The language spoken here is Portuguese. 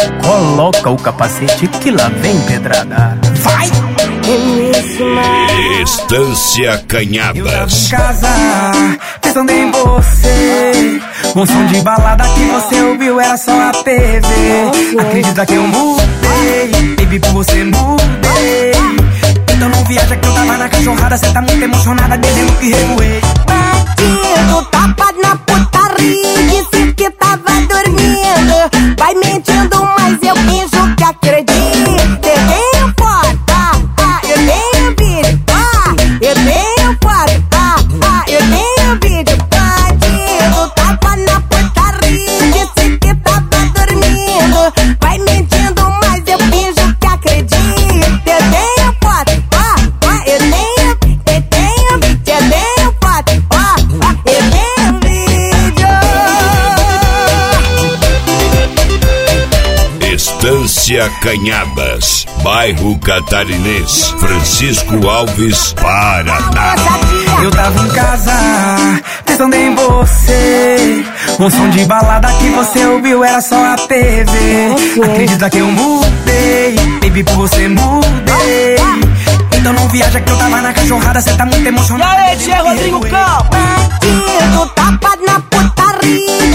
Coloca o capacete que lá vem pedrada. Vai! Estância Canhadas. Eu tava em casa, pensando em você. Um som de balada que você ouviu era só a TV. Acredita que eu mudei, baby, por você mudei. Então não viaja que eu tava na cachorrada. Cê tá muito emocionada, dizendo que revoei. Bandido, tapa na putaria, disse que tava dormindo. Vai mentindo, mas eu finjo que acredito. Eu tenho foto, eu tenho vídeo, eu tenho foto, eu tenho vídeo. Bandido, tapa na putaria, disse que tava dormindo. Vai mentindo, mas eu finjo que acredito. Eu tenho foto, eu tenho foto, eu tenho vídeo. Estância Canhadas, bairro Catarinense, Francisco Alves, Paraná. Eu tava em casa, pensando em você. Um som de balada que você ouviu era só a TV. Acredita que eu mudei, baby, por você mudei. Então não viaja que eu tava na cachorrada. Cê tá muito emocionado. E aí, Rodrigo Campos? Bandido, tapa na putaria,